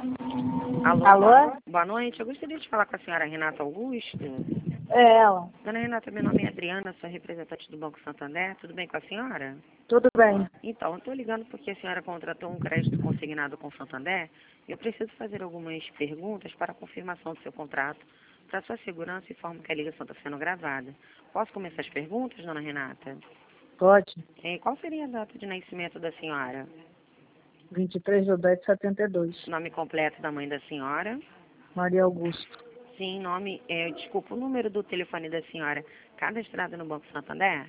Alô? Alô? Boa noite. Eu gostaria de falar com a senhora Renata Augusto. É ela. Dona Renata, meu nome é Adriana, sou representante do Banco Santander. Tudo bem com a senhora? Tudo bem. Então, eu estou ligando porque a senhora contratou um crédito consignado com o Santander e eu preciso fazer algumas perguntas para a confirmação do seu contrato. Para sua segurança, informo que a ligação está sendo gravada. Posso começar as perguntas, dona Renata? Pode. Qual seria a data de nascimento da senhora? 23/10/72. Nome completo da mãe da senhora? Maria Augusto. Sim, desculpa, o número do telefone da senhora cadastrado no Banco Santander?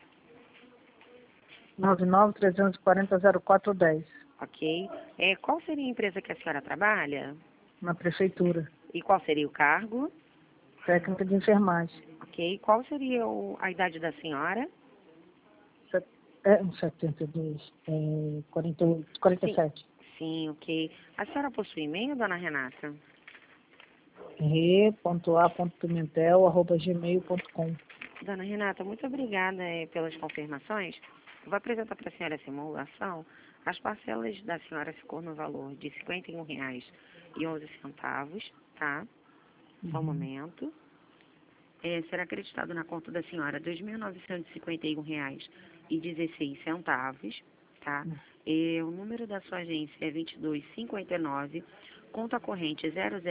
99-340-0410. Ok. Qual seria a empresa que a senhora trabalha? Na prefeitura. E qual seria o cargo? Técnica de enfermagem. Ok. Qual seria a idade da senhora? 72. 48. 47. Sim, ok. A senhora possui e-mail, dona Renata? re.a.pimentel@gmail.com. Dona Renata, muito obrigada pelas confirmações. Eu vou apresentar para a senhora a simulação. As parcelas da senhora ficou no valor de R$ 51,11, tá? Só um momento. Será acreditado na conta da senhora R$ 2.951,16, tá? O número da sua agência é 2259, conta corrente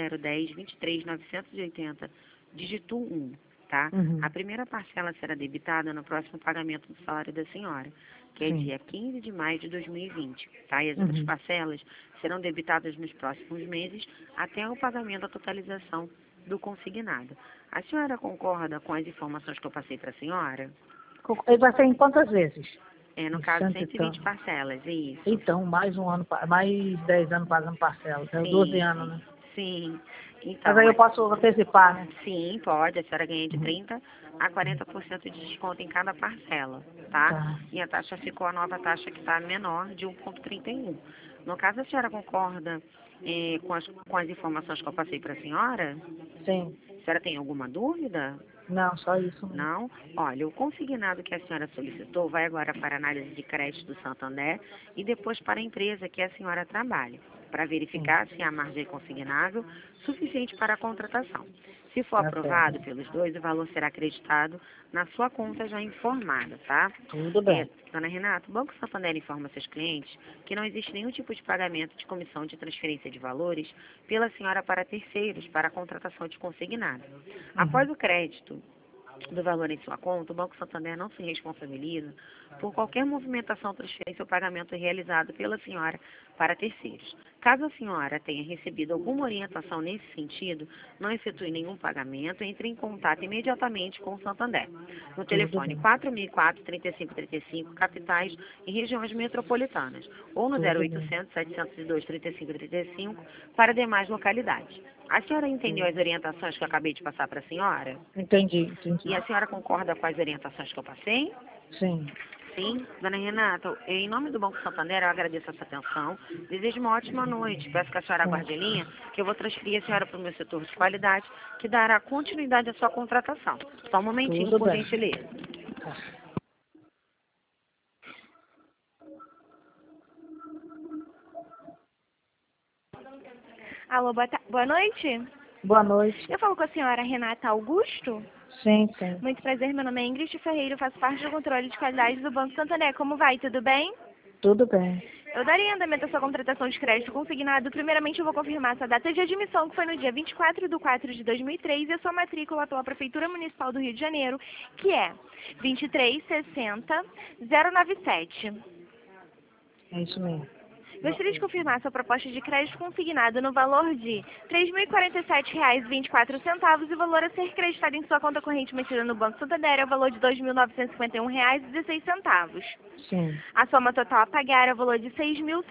0010-23-980, dígito 1, tá? A primeira parcela será debitada no próximo pagamento do salário da senhora, que é dia 15 de maio de 2020, tá? E as outras parcelas serão debitadas nos próximos meses até o pagamento da totalização do consignado. A senhora concorda com as informações que eu passei para a senhora? Ele vai ser em quantas vezes? No caso, 120 parcelas, isso. Então, mais um ano, mais 10 anos pagando parcela. É 12 anos, né? Sim. Então, Mas aí eu posso antecipar, né? sim, pode. A senhora ganha de 30% a 40% de desconto em cada parcela, tá? E a taxa ficou a nova taxa que está menor de 1,31. No caso, a senhora concorda com as informações que eu passei para a senhora? Sim. A senhora tem alguma dúvida? Não, só isso. Não? Olha, o consignado que a senhora solicitou vai agora para a análise de crédito do Santander e depois para a empresa que a senhora trabalha, para verificar se há margem consignável suficiente para a contratação. Se for aprovado pelos dois, o valor será acreditado na sua conta já informada, tá? Tudo bem. Dona Renata, o Banco Santander informa seus clientes que não existe nenhum tipo de pagamento de comissão de transferência de valores pela senhora para terceiros para a contratação de consignado. Após o crédito do valor em sua conta, o Banco Santander não se responsabiliza por qualquer movimentação, transferência ou pagamento realizado pela senhora para terceiros. Caso a senhora tenha recebido alguma orientação nesse sentido, não efetue nenhum pagamento, entre em contato imediatamente com o Santander. No telefone 4004-3535, capitais e regiões metropolitanas, ou no 0800-702-3535 para demais localidades. A senhora entendeu as orientações que eu acabei de passar para a senhora? Entendi. E a senhora concorda com as orientações que eu passei? Sim. Sim. Dona Renata, em nome do Banco Santander, eu agradeço a sua atenção. Desejo uma ótima noite. Peço que a senhora aguarde a linha, que eu vou transferir a senhora para o meu setor de qualidade, que dará continuidade à sua contratação. Só um momentinho, por gentileza. Alô, boa noite. Boa noite. Eu falo com a senhora Renata Augusto? Sim, sim. Muito prazer, meu nome é Ingrid Ferreira, eu faço parte do controle de qualidade do Banco Santander. Como vai? Tudo bem? Tudo bem. Eu daria andamento à sua contratação de crédito consignado. Primeiramente, eu vou confirmar sua data de admissão, que foi no dia 24/4/2003, e a sua matrícula pela Prefeitura Municipal do Rio de Janeiro, que é 2360097. É isso mesmo. Gostaria de confirmar sua proposta de crédito consignado no valor de R$ 3.047,24 e o valor a ser creditado em sua conta corrente mantida no Banco Santander é o valor de R$ 2.951,16. Sim. A soma total a pagar é o valor de R$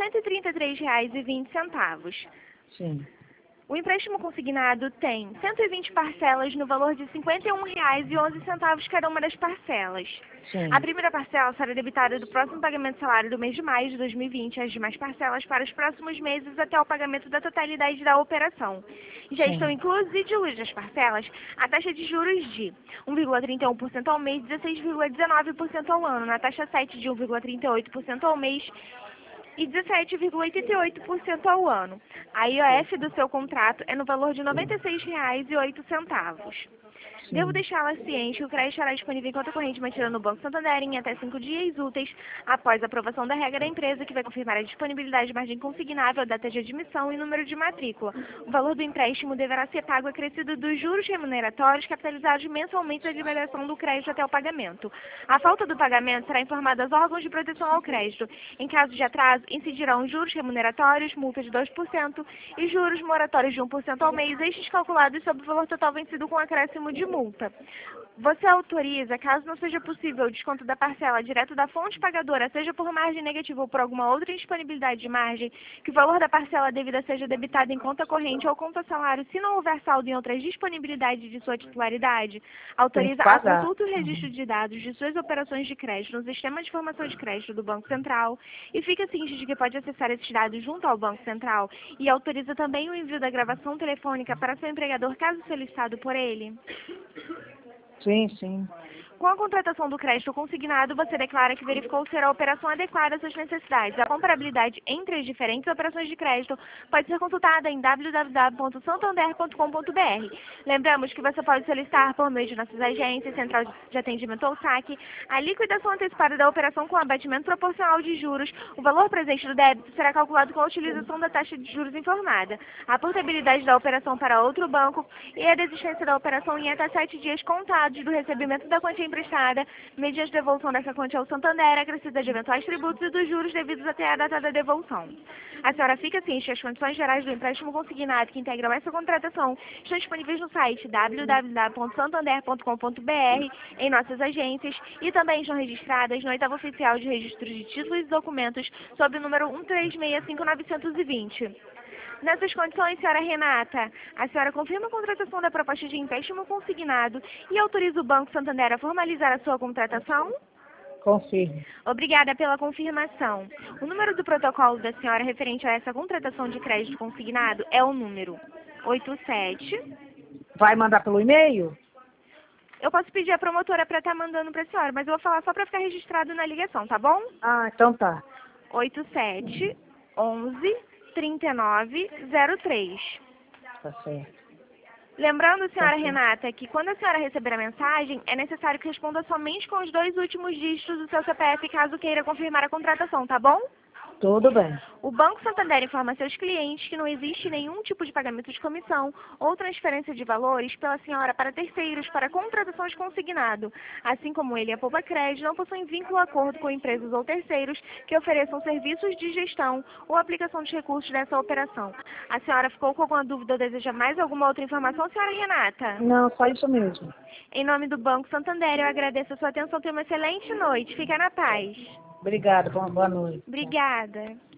6.133,20. Sim. O empréstimo consignado tem 120 parcelas no valor de R$ 51,11 cada uma das parcelas. Sim. A primeira parcela será debitada do próximo pagamento do salário do mês de maio de 2020, as demais parcelas para os próximos meses até o pagamento da totalidade da operação. Já estão inclusos e diluídas as parcelas a taxa de juros de 1,31% ao mês e 16,19% ao ano, na taxa 7 de 1,38% ao mês e 17,88% ao ano. A IOF do seu contrato é no valor de R$ 96,08. Devo deixá-la ciente que o crédito estará disponível em conta corrente mantida no Banco Santander em até 5 dias úteis após a aprovação da regra da empresa, que vai confirmar a disponibilidade de margem consignável, data de admissão e número de matrícula. O valor do empréstimo deverá ser pago acrescido dos juros remuneratórios capitalizados mensalmente da liberação do crédito até o pagamento. A falta do pagamento será informada aos órgãos de proteção ao crédito. Em caso de atraso, incidirão juros remuneratórios, multa de 2% e juros moratórios de 1% ao mês, estes calculados sobre o valor total vencido com acréscimo de multa. Você autoriza, caso não seja possível o desconto da parcela direto da fonte pagadora, seja por margem negativa ou por alguma outra indisponibilidade de margem, que o valor da parcela devida seja debitado em conta corrente ou conta salário, se não houver saldo em outras disponibilidades de sua titularidade? Autoriza a consulta e o registro de dados de suas operações de crédito no Sistema de Informação de Crédito do Banco Central e fica ciente de que pode acessar esses dados junto ao Banco Central, e autoriza também o envio da gravação telefônica para seu empregador, caso solicitado por ele? Sim, sim. Com a contratação do crédito consignado, você declara que verificou ser a operação adequada às suas necessidades. A comparabilidade entre as diferentes operações de crédito pode ser consultada em www.santander.com.br. Lembramos que você pode solicitar, por meio de nossas agências, central de atendimento ou saque, a liquidação antecipada da operação com abatimento proporcional de juros. O valor presente do débito será calculado com a utilização da taxa de juros informada. A portabilidade da operação para outro banco e a desistência da operação em até 7 dias contados do recebimento da quantia emprestada, mediante devolução dessa quantia ao Santander, acrescida de eventuais tributos e dos juros devidos até a data da devolução. A senhora fica ciente que as condições gerais do empréstimo consignado que integram essa contratação estão disponíveis no site www.santander.com.br, em nossas agências, e também estão registradas no 8º Oficial de Registros de Títulos e Documentos, sob o número 1365-920. Nessas condições, senhora Renata, a senhora confirma a contratação da proposta de empréstimo consignado e autoriza o Banco Santander a formalizar a sua contratação? Confirmo. Obrigada pela confirmação. O número do protocolo da senhora referente a essa contratação de crédito consignado é o número 87. Vai mandar pelo e-mail? Eu posso pedir a promotora para estar mandando para a senhora, mas eu vou falar só para ficar registrado na ligação, tá bom? Ah, então tá. 87 11 3903. Tá certo. Lembrando, senhora Renata, que quando a senhora receber a mensagem, é necessário que responda somente com os 2 últimos dígitos do seu CPF, caso queira confirmar a contratação, tá bom? Tudo bem. O Banco Santander informa seus clientes que não existe nenhum tipo de pagamento de comissão ou transferência de valores pela senhora para terceiros para contratação de consignado, assim como ele e a Poupa Crédito não possuem vínculo ou acordo com empresas ou terceiros que ofereçam serviços de gestão ou aplicação de recursos dessa operação. A senhora ficou com alguma dúvida ou deseja mais alguma outra informação, senhora Renata? Não, só isso mesmo. Em nome do Banco Santander, eu agradeço a sua atenção. Tenha uma excelente noite. Fica na paz. Obrigada, boa noite. Obrigada.